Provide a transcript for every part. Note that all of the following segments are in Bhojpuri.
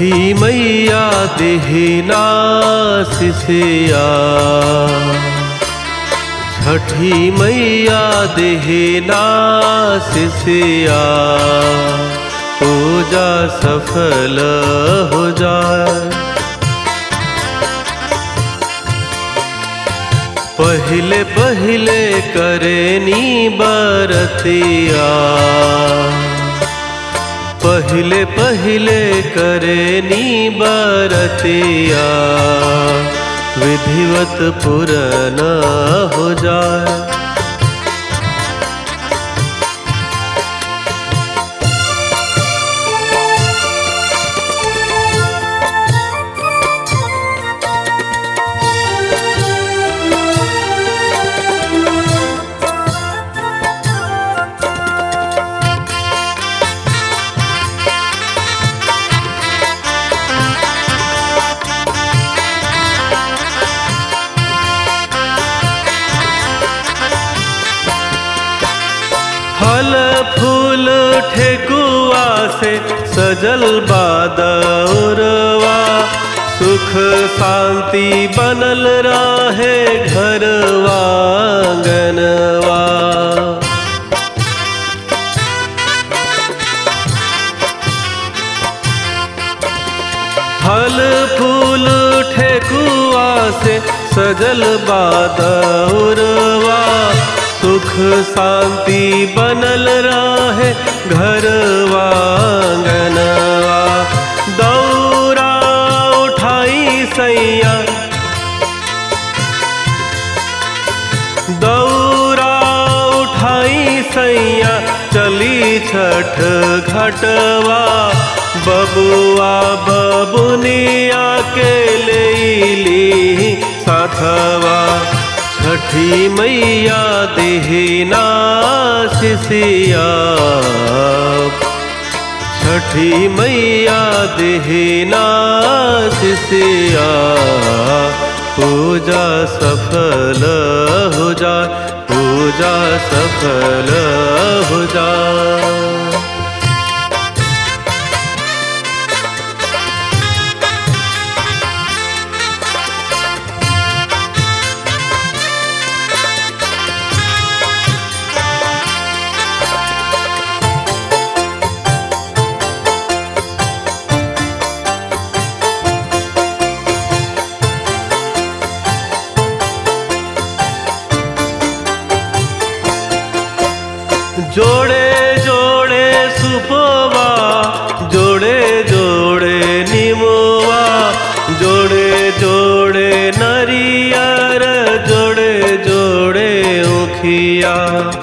छठी मैया देहिना सिसिया, छठी मैया देहिना सिसिया, पूजा सफल हो जाए। पहिले पहिले करेनी बरतिया, पहिले पहिले करेनी बरतिया, विधिवत पूर्ण हो जाए। फल फूल ठेकुआ से सजल बादौरवा, सुख शांति बनल रहे घरवा आंगनवा। फल फूल ठेकुआ से सजल बादौरवा, सुख शांति बनल रहे घरवा आंगनवा। दौरा उठाई सैया, दौरा उठाई सैया, चली छठ घाटवा, बबुआ बबुनिया के लेली साथवा। छठी मैया देहिना सिसिया, छठी मैया देहिना सिसिया, पूजा सफल हो जाए, पूजा सफल हो जाए। जोड़े जोड़े सुपवा, जोड़े जोड़े निमवा, जोड़े जोड़े नरियर, जोड़े जोड़े उखिया।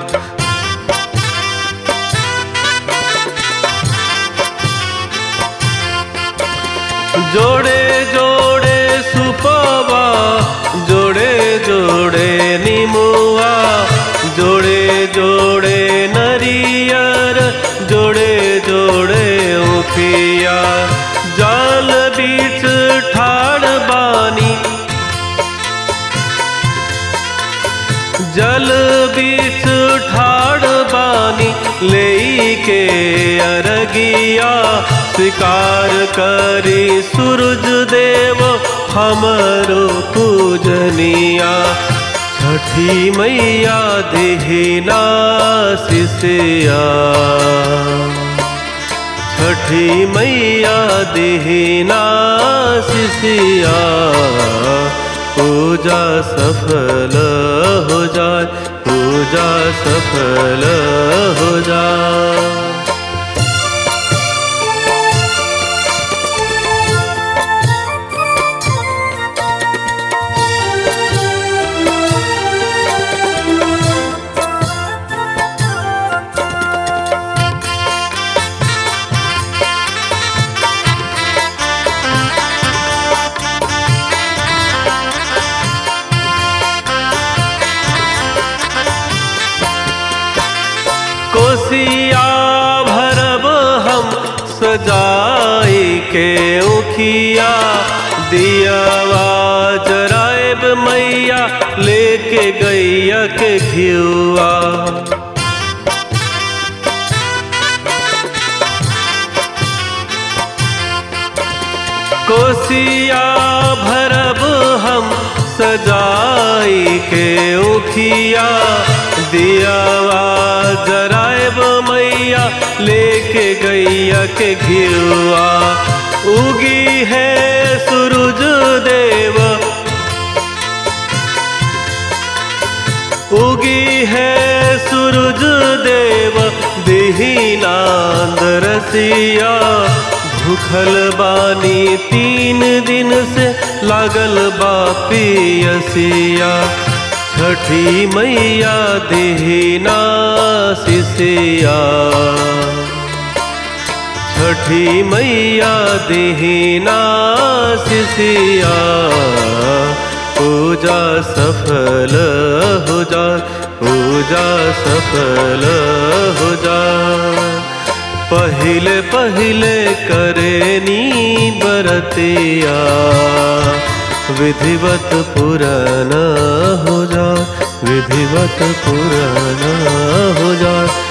जोड़े जोड़े सुपवा, जोड़े जोड़े निमवा, जोड़े जोड़े नरियर, जोड़े जोड़े उखिया। जल बीच ठाड़ बानी, जल बीच ठाड़ बानी, लेके अरगिया, स्वीकार करी सूरज देव हमरो पूजनिया। छठी मैया देहिना सिसिया, छठी मैया देहिना सिसिया, पूजा सफल हो जाए, पूजा सफल हो जाए। कोसिया भरब हम सजाई के उखिया, दियावा जराएब मैया लेके गैया के घिउआ। कोसिया भरब हम सजाई के उखिया, दियावा जराएब मैया लेके गैया के घिरुआ। उगी है सूरज देव, उगी है सूरज देव, दीनांद रसिया। भूखल बानी 3 दिन से लागल बा पियसिया, छठी मैया दीना सिसिया, छठी मैया दीना सिसिया। पूजा सफल हो जा, पूजा सफल हो जा। पहिले पहिले करेनी बरतिया, विधिवत पुराना हो जा, विधिवत पुराना हो जा।